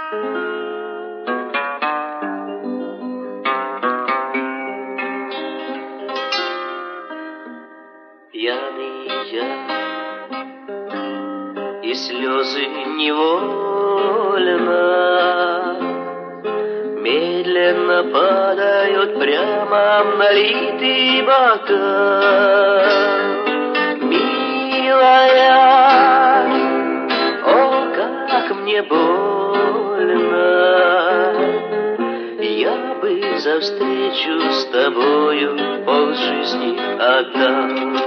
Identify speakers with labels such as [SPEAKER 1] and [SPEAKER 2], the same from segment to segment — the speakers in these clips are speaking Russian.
[SPEAKER 1] Пьяный я, и слезы невольно медленно падают прямо в налитый бокал. Милая, о, как мне больно, я бы за встречу с тобою полжизни отдал.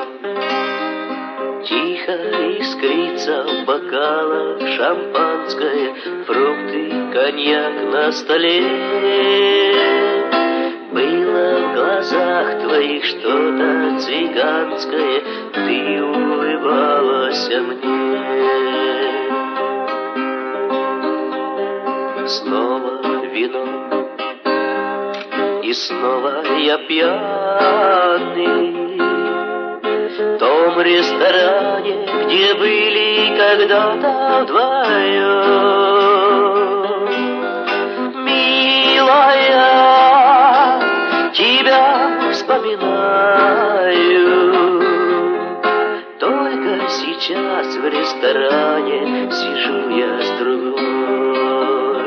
[SPEAKER 1] Тихо искрится в бокалах шампанское, фрукты, коньяк на столе. Было в глазах твоих что-то цыганское, ты улыбалась мне. Снова вино, и снова я пьяный в том ресторане, где были когда-то вдвоем. Милая, тебя вспоминаю, только сейчас в ресторане сижу я с другой.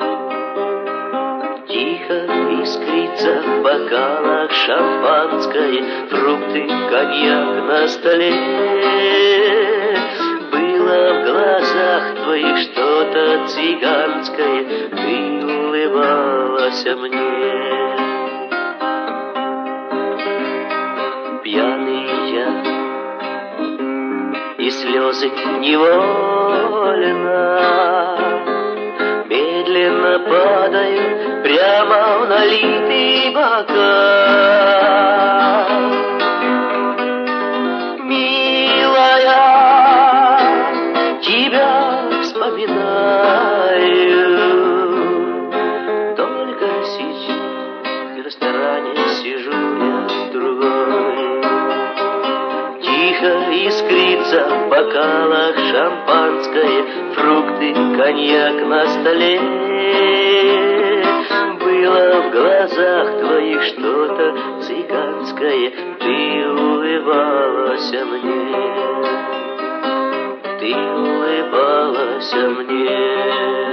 [SPEAKER 1] Тихо искрится в бокалах шампанское, фрукты, коньяк на столе. Было в глазах твоих что-то цыганское, ты улыбалась мне. Пьяный я, и слезы невольно медленно падают прямо в налитый бокал. Милая, тебя вспоминаю, только сейчас в ресторане сижу я с другой. Тихо искрится в бокалах шампанское, фрукты, коньяк на столе. Было в глазах твоих что-то цыганское, ты улыбалась мне, ты улыбалась мне.